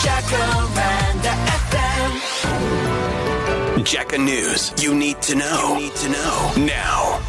Jacaranda FM. Jacka News. You need to know. Now.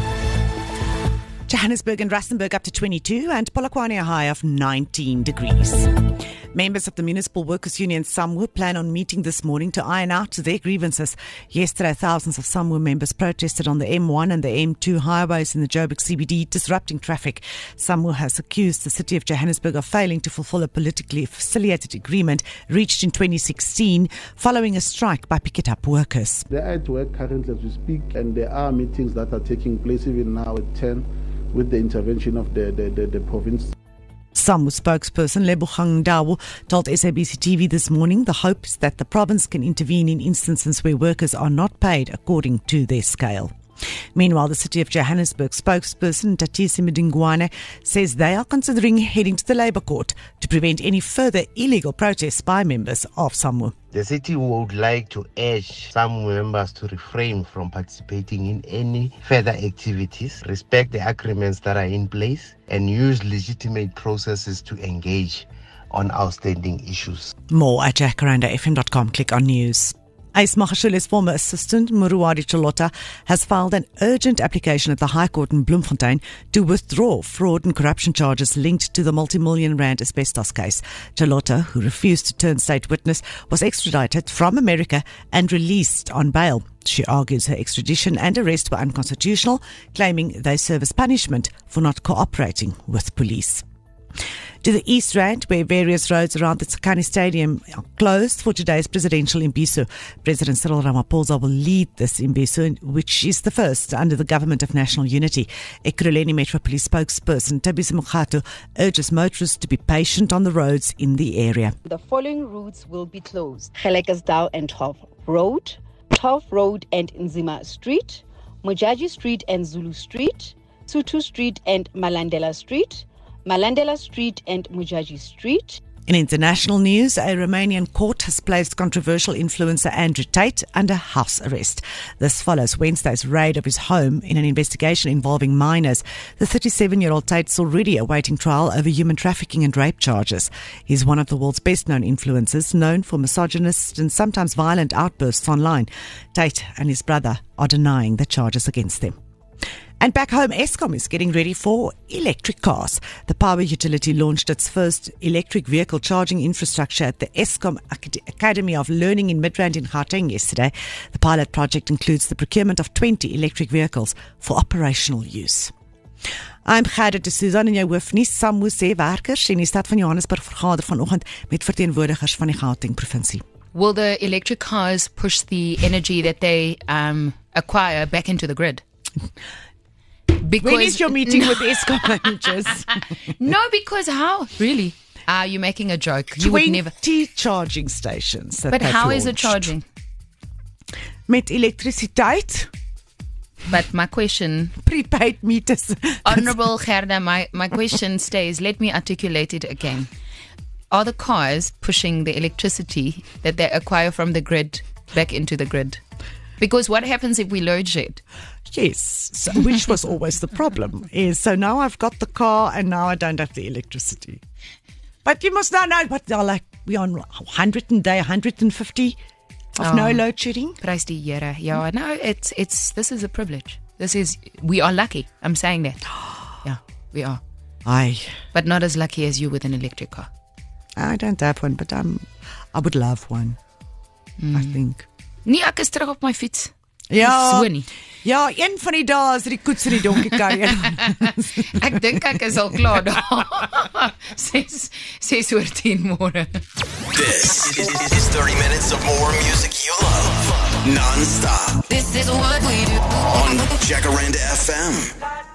Johannesburg and Rustenburg up to 22 and Polokwane a high of 19 degrees. Members of the Municipal Workers Union SAMWU plan on meeting this morning to iron out their grievances. Yesterday, thousands of SAMWU members protested on the M1 and the M2 highways in the Joburg CBD, disrupting traffic. SAMWU has accused the city of Johannesburg of failing to fulfill a politically affiliated agreement reached in 2016 following a strike by picket-up workers. They are at work currently as we speak, and there are meetings that are taking place even now at 10 with the intervention of the province. SAMWU spokesperson Lebogang Ndawo told SABC TV this morning the hope is that the province can intervene in instances where workers are not paid according to their scale. Meanwhile, the City of Johannesburg spokesperson Tatisi Mdingwane says they are considering heading to the Labour Court to prevent any further illegal protests by members of SAMWU. The city would like to urge some members to refrain from participating in any further activities, respect the agreements that are in place, and use legitimate processes to engage on outstanding issues. More at jacarandafm.com. Click on news. Ace Magashule's former assistant, Muruwadi Chalotta, has filed an urgent application at the High Court in Bloemfontein to withdraw fraud and corruption charges linked to the multi-million rand asbestos case. Chalotta, who refused to turn state witness, was extradited from America and released on bail. She argues her extradition and arrest were unconstitutional, claiming they serve as punishment for not cooperating with police. To the East Rand, where various roads around the Tsakani Stadium are closed for today's presidential imbizo. President Cyril Ramaphosa will lead this imbizo, which is the first under the Government of National Unity. Ekurhuleni Metro Police spokesperson Thabisa Mokgato urges motorists to be patient on the roads in the area. The following routes will be closed: Gelekasdal and 12 Road, 12 Road and Nzima Street, Mojaji Street and Zulu Street, Tutu Street and Malandela Street, Malandela Street and Mujaji Street. In international news, a Romanian court has placed controversial influencer Andrew Tate under house arrest. This follows Wednesday's raid of his home in an investigation involving minors. The 37-year-old Tate is already awaiting trial over human trafficking and rape charges. He's one of the world's best-known influencers, known for misogynist and sometimes violent outbursts online. Tate and his brother are denying the charges against them. And back home, Eskom is getting ready for electric cars. The power utility launched its first electric vehicle charging infrastructure at the Eskom Academy of Learning in Midrand in Gauteng yesterday. The pilot project includes the procurement of 20 electric vehicles for operational use. I'm Gerda de Suzan en jou hoofnuus. SAMWU sê werkers en die stad van Johannesburg vergader vanoggend met verteenwoordigers van die Gauteng provinsie. Will the electric cars push the energy that they acquire back into the grid? Because when is your meeting with Eskom managers? No, because how? Really? Are you making a joke? You 20 would never. charging stations. But how launched. is it charging? Met elektrisiteit. But my question, prepaid meters. Honorable Gerda, my question stays. Let me articulate it again. Are the cars pushing the electricity that they acquire from the grid back into the grid? Because what happens if we load shed? Yes, so, which was always the problem. Is so now I've got the car and now I don't have the electricity. But you must now know what they're like. We're on 100 and day 150 of no load shedding. Prys die Here. Yeah, no, this is a privilege. We are lucky. I'm saying that. Yeah, we are. Aye. But not as lucky as you with an electric car. I don't have one, but I would love one. I think. Nee, ek is terug op my fiets. Ja, so nie. Ja, een van die dae is die koets in die donkie kar. Ek dink ek is al klaar daar. 6:10 môre. This is 30 minutes of more music you love. Non-stop. This is what we do on Jacaranda FM.